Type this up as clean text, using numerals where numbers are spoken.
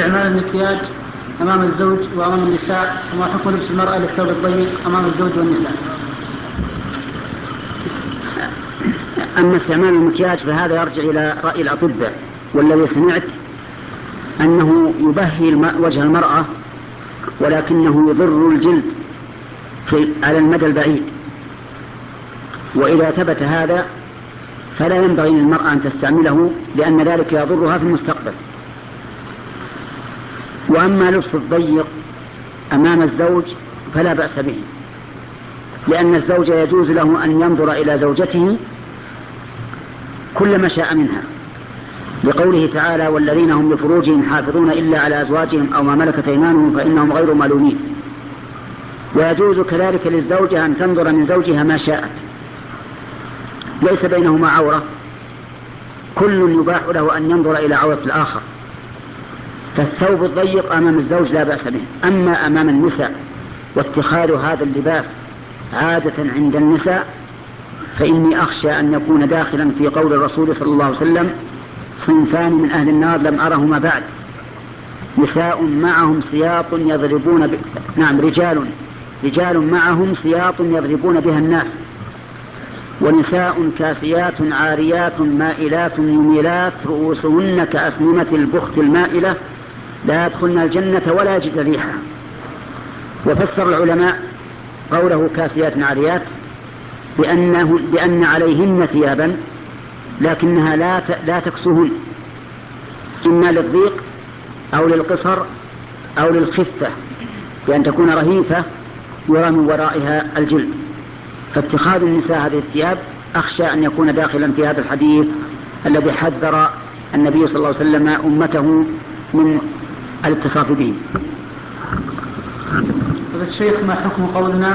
استعمال المكياج أمام الزوج وأمام النساء، وما حكم لبس المرأة للثوب الضيق أمام الزوج والنساء؟ أما استعمال المكياج فهذا يرجع إلى رأي الأطباء، والذي سمعت أنه يبهي وجه المرأة ولكنه يضر الجلد على المدى البعيد، وإذا ثبت هذا فلا ينبغي للمرأة أن تستعمله لأن ذلك يضرها في المستقبل. وأما لبس الضيق أمام الزوج فلا بأس به، لأن الزوج يجوز له أن ينظر إلى زوجته كل ما شاء منها، لقوله تعالى: والذين هم لفروجهم حافظون إلا على أزواجهم أو ما ملكت أيمانهم فإنهم غير ملومين. ويجوز كذلك للزوجة أن تنظر من زوجها ما شاءت، ليس بينهما عورة، كل يباح له أن ينظر إلى عورة الآخر. فالثوب الضيق أمام الزوج لا بأس به. أما أمام النساء واتخاذ هذا اللباس عادة عند النساء فإني أخشى أن يكون داخلا في قول الرسول صلى الله عليه وسلم: صنفان من أهل النار لم أرهما بعد، نساء معهم سياط يضربون رجال معهم سياط يضربون بها الناس، ونساء كاسيات عاريات مائلات مميلات رؤوسهن كأسنمة البخت المائلة لا يدخلن الجنة ولا يجد ريحها. وفسر العلماء قوله كاسيات عاريات بأن عليهن ثيابا لكنها لا تكسوهن، إما للضيق أو للقصر أو للخفة، بأن تكون رهيفة يرى من ورائها الجلد. فاتخاذ النساء هذه الثياب أخشى أن يكون داخلا في هذا الحديث الذي حذر النبي صلى الله عليه وسلم أمته من الاتصاف به. الشيخ، ما حكم قولنا